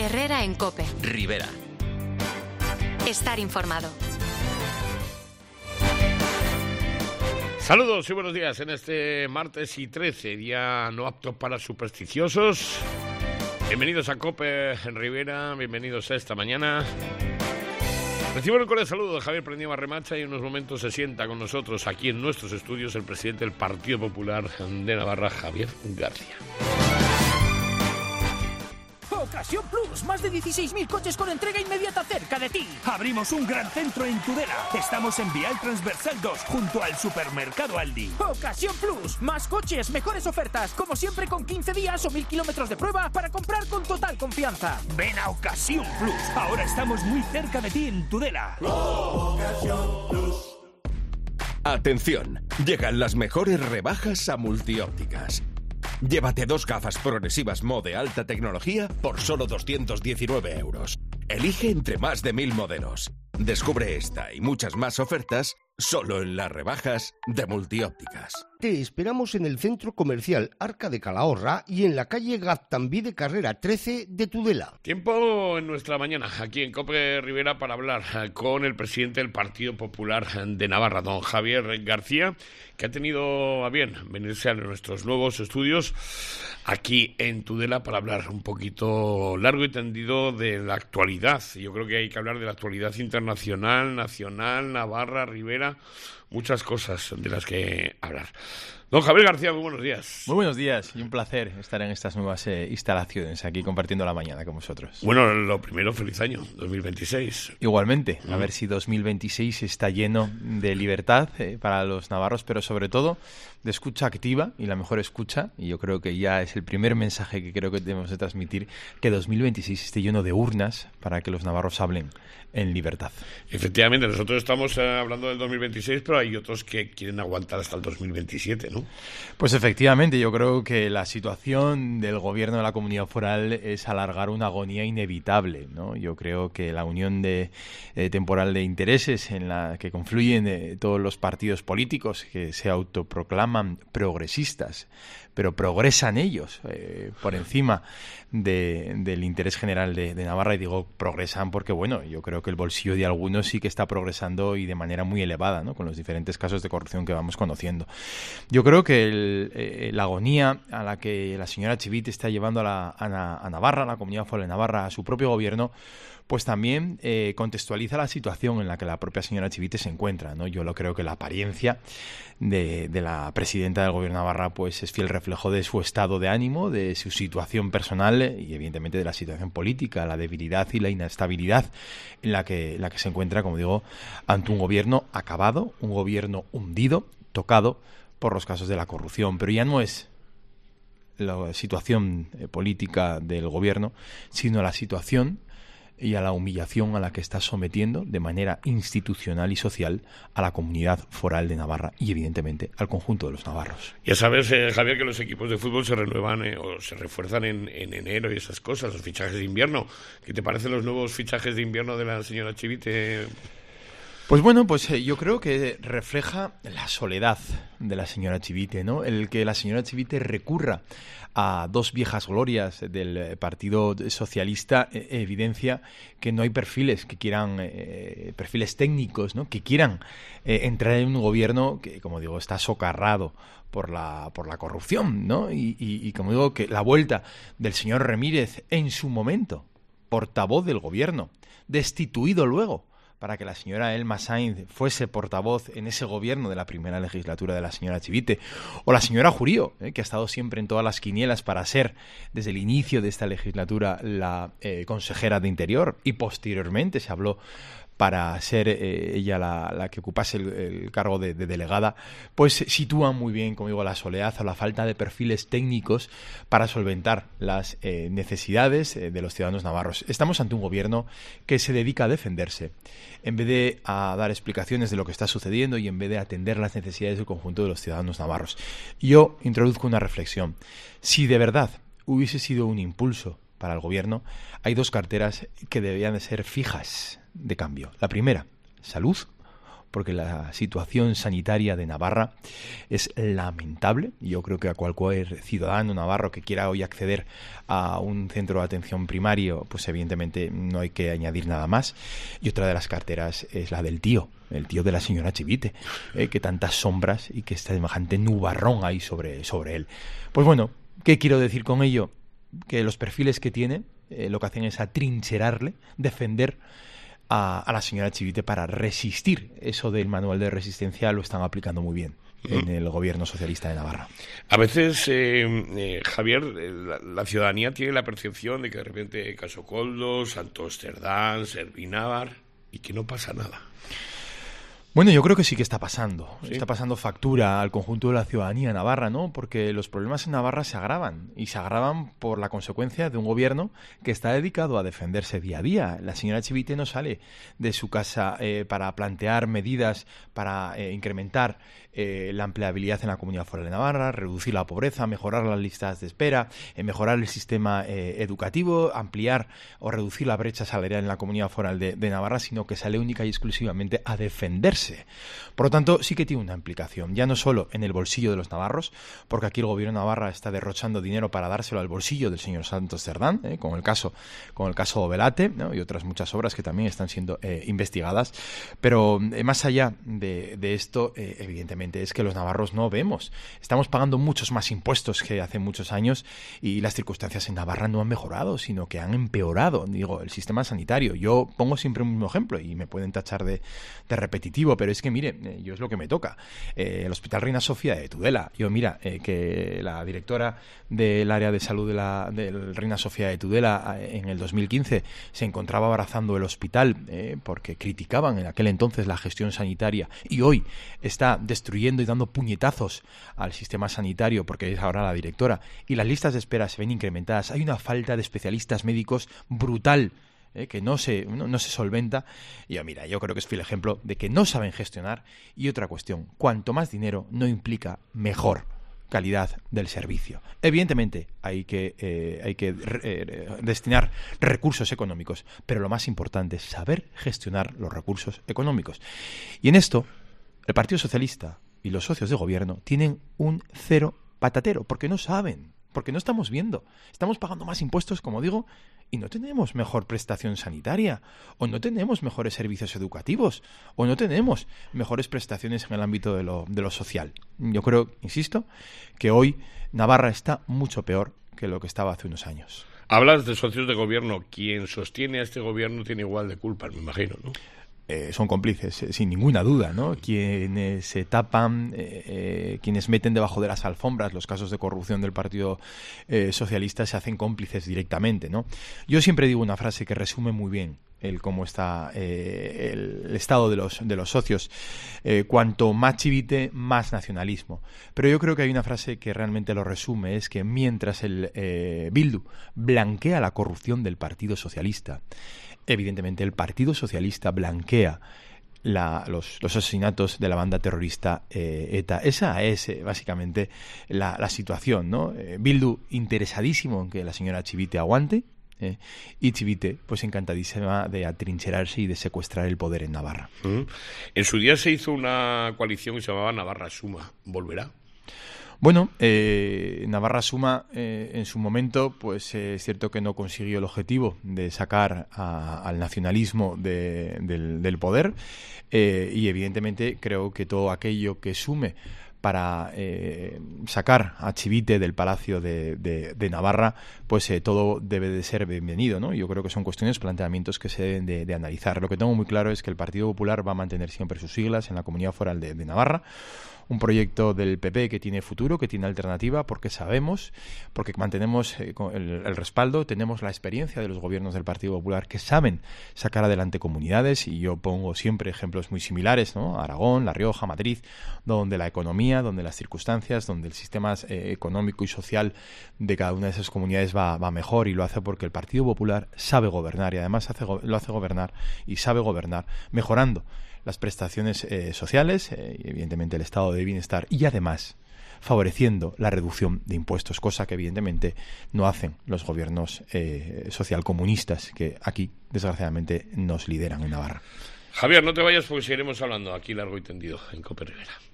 Herrera en COPE. Rivera. Estar informado. Saludos y buenos días en este martes y 13, día no apto para supersticiosos. Bienvenidos a COPE en Rivera, bienvenidos a esta mañana. Recibo el cordial saludo de Javier Prendieva Remacha y en unos momentos se sienta con nosotros aquí en nuestros estudios el presidente del Partido Popular de Navarra, Javier García. Ocasión Plus, más de 16.000 coches con entrega inmediata cerca de ti. Abrimos un gran centro en Tudela. Estamos en Vial Transversal 2, junto al supermercado Aldi. Ocasión Plus, más coches, mejores ofertas, como siempre con 15 días o 1.000 kilómetros de prueba para comprar con total confianza. Ven a Ocasión Plus, ahora estamos muy cerca de ti en Tudela. Ocasión Plus. Atención, llegan las mejores rebajas a Multiópticas. Llévate 2 gafas progresivas Mo de alta tecnología por solo 219 euros. Elige entre más de 1.000 modelos. Descubre esta y muchas más ofertas solo en las rebajas de Multiópticas. Te esperamos en el centro comercial Arca de Calahorra y en la calle Gaztambí de Carrera 13 de Tudela. Tiempo en nuestra mañana, aquí en COPE Rivera, para hablar con el presidente del Partido Popular de Navarra, don Javier García, que ha tenido a bien venirse a nuestros nuevos estudios aquí en Tudela para hablar un poquito largo y tendido de la actualidad. Yo creo que hay que hablar de la actualidad internacional, nacional, Navarra, Rivera, muchas cosas de las que hablar. Don Javier García, muy buenos días. Muy buenos días y un placer estar en estas nuevas instalaciones aquí compartiendo la mañana con vosotros. Bueno, lo primero, feliz año, 2026. Igualmente, a ver si 2026 está lleno de libertad para los navarros, pero sobre todo de escucha activa y la mejor escucha, y yo creo que ya es el primer mensaje que creo que debemos de transmitir, que 2026 esté lleno de urnas para que los navarros hablen en libertad. Efectivamente, nosotros estamos hablando del 2026, pero hay otros que quieren aguantar hasta el 2027, ¿no? Pues efectivamente, yo creo que la situación del gobierno de la Comunidad Foral es alargar una agonía inevitable, ¿no? Yo creo que la unión temporal de intereses en la que confluyen todos los partidos políticos que se autoproclaman progresistas, pero progresan ellos por encima del interés general de Navarra, y digo progresan porque, bueno, yo creo que el bolsillo de algunos sí que está progresando y de manera muy elevada, ¿no? Con los diferentes casos de corrupción que vamos conociendo. Yo creo que la agonía a la que la señora Chivite está llevando a Navarra, a la Comunidad Foral de Navarra, a su propio gobierno, pues también contextualiza la situación en la que la propia señora Chivite se encuentra, ¿no? Yo creo que la apariencia de la presidenta del gobierno de Navarra pues es fiel reflejo de su estado de ánimo, de su situación personal y evidentemente de la situación política, la debilidad y la inestabilidad en la que se encuentra, como digo, ante un gobierno acabado, un gobierno hundido, tocado por los casos de la corrupción. Pero ya no es la situación política del gobierno, sino la situación y a la humillación a la que está sometiendo de manera institucional y social a la Comunidad Foral de Navarra y evidentemente al conjunto de los navarros. Ya sabes, Javier, que los equipos de fútbol se renuevan o se refuerzan en enero y esas cosas, los fichajes de invierno. ¿Qué te parecen los nuevos fichajes de invierno de la señora Chivite? Pues bueno, yo creo que refleja la soledad de la señora Chivite, ¿no? El que la señora Chivite recurra a 2 viejas glorias del Partido Socialista evidencia que no hay perfiles que quieran, perfiles técnicos, ¿no? Que quieran entrar en un gobierno que, como digo, está socarrado por la corrupción, ¿no? Y como digo, que la vuelta del señor Ramírez en su momento, portavoz del gobierno, destituido luego, para que la señora Elma Sainz fuese portavoz en ese gobierno de la primera legislatura de la señora Chivite, o la señora Jurío, que ha estado siempre en todas las quinielas para ser, desde el inicio de esta legislatura, la consejera de Interior, y posteriormente se habló para ser ella la que ocupase el cargo de delegada, pues sitúa muy bien, como digo, la soledad o la falta de perfiles técnicos para solventar las necesidades de los ciudadanos navarros. Estamos ante un gobierno que se dedica a defenderse, en vez de a dar explicaciones de lo que está sucediendo y en vez de atender las necesidades del conjunto de los ciudadanos navarros. Yo introduzco una reflexión. Si de verdad hubiese sido un impulso para el gobierno, hay 2 carteras que deberían de ser fijas de cambio. La primera, salud, porque la situación sanitaria de Navarra es lamentable. Yo creo que a cualquier ciudadano navarro que quiera hoy acceder a un centro de atención primario, pues evidentemente no hay que añadir nada más. Y otra de las carteras es la del tío, el tío de la señora Chivite, que tantas sombras y que está semejante nubarrón ahí sobre él. Pues bueno, ¿qué quiero decir con ello? Que los perfiles que tiene lo que hacen es atrincherarle, defender a la señora Chivite para resistir. Eso del manual de resistencia lo están aplicando muy bien en el gobierno socialista de Navarra. A veces, Javier, la ciudadanía tiene la percepción de que de repente Caso Coldo, Santos Cerdán, Servinávar, y que no pasa nada. Bueno, yo creo que sí que está pasando. ¿Sí? Está pasando factura al conjunto de la ciudadanía navarra, ¿no? Porque los problemas en Navarra se agravan. Y se agravan por la consecuencia de un gobierno que está dedicado a defenderse día a día. La señora Chivite no sale de su casa para plantear medidas para incrementar la empleabilidad en la Comunidad Foral de Navarra, reducir la pobreza, mejorar las listas de espera, mejorar el sistema educativo, ampliar o reducir la brecha salarial en la Comunidad Foral de Navarra, sino que sale única y exclusivamente a defenderse. Por lo tanto, sí que tiene una implicación, ya no solo en el bolsillo de los navarros, porque aquí el gobierno de Navarra está derrochando dinero para dárselo al bolsillo del señor Santos Cerdán, con el caso Ovelate, ¿no? Y otras muchas obras que también están siendo investigadas. Pero más allá de esto, evidentemente, es que los navarros no vemos. Estamos pagando muchos más impuestos que hace muchos años y las circunstancias en Navarra no han mejorado, sino que han empeorado. Digo, el sistema sanitario. Yo pongo siempre un mismo ejemplo y me pueden tachar de repetitivo, pero es que, mire, yo es lo que me toca. El Hospital Reina Sofía de Tudela. Yo, mira, que la directora del área de salud del Reina Sofía de Tudela en el 2015 se encontraba abrazando el hospital porque criticaban en aquel entonces la gestión sanitaria y hoy está destruyendo y dando puñetazos al sistema sanitario porque es ahora la directora y las listas de espera se ven incrementadas. Hay una falta de especialistas médicos brutal que no se solventa. Y mira, yo creo que es fiel ejemplo de que no saben gestionar. Y otra cuestión, cuanto más dinero no implica mejor calidad del servicio. Evidentemente hay que destinar recursos económicos, pero lo más importante es saber gestionar los recursos económicos. Y en esto el Partido Socialista y los socios de gobierno tienen un cero patatero, porque no saben, porque no estamos viendo. Estamos pagando más impuestos, como digo, y no tenemos mejor prestación sanitaria, o no tenemos mejores servicios educativos, o no tenemos mejores prestaciones en el ámbito de lo social. Yo creo, insisto, que hoy Navarra está mucho peor que lo que estaba hace unos años. Hablas de socios de gobierno. Quien sostiene a este gobierno tiene igual de culpa, me imagino, ¿no? Son cómplices, sin ninguna duda, ¿no? Quienes se tapan, quienes meten debajo de las alfombras los casos de corrupción del Partido Socialista se hacen cómplices directamente, ¿no? Yo siempre digo una frase que resume muy bien cómo está el estado de los socios. Cuanto más Chivite, más nacionalismo. Pero yo creo que hay una frase que realmente lo resume, es que mientras el Bildu blanquea la corrupción del Partido Socialista, evidentemente el Partido Socialista blanquea los asesinatos de la banda terrorista ETA. Esa es básicamente la situación, ¿no? Bildu interesadísimo en que la señora Chivite aguante y Chivite pues encantadísima de atrincherarse y de secuestrar el poder en Navarra. En su día se hizo una coalición que se llamaba Navarra Suma. ¿Volverá? Bueno, Navarra Suma en su momento pues es cierto que no consiguió el objetivo de sacar al nacionalismo del poder y evidentemente creo que todo aquello que sume para sacar a Chivite del Palacio de Navarra, pues todo debe de ser bienvenido, ¿no? Yo creo que son cuestiones, planteamientos que se deben de analizar. Lo que tengo muy claro es que el Partido Popular va a mantener siempre sus siglas en la Comunidad Foral de Navarra, un proyecto del PP que tiene futuro, que tiene alternativa, porque sabemos, porque mantenemos el respaldo, tenemos la experiencia de los gobiernos del Partido Popular que saben sacar adelante comunidades, y yo pongo siempre ejemplos muy similares, ¿no? Aragón, La Rioja, Madrid, donde la economía, donde las circunstancias, donde el sistema económico y social de cada una de esas comunidades va mejor, y lo hace porque el Partido Popular sabe gobernar, y además lo hace gobernar y sabe gobernar mejorando las prestaciones sociales, y evidentemente el estado de bienestar, y además favoreciendo la reducción de impuestos, cosa que evidentemente no hacen los gobiernos socialcomunistas que aquí desgraciadamente nos lideran en Navarra. Javier, no te vayas porque seguiremos hablando aquí largo y tendido en COPE Rivera.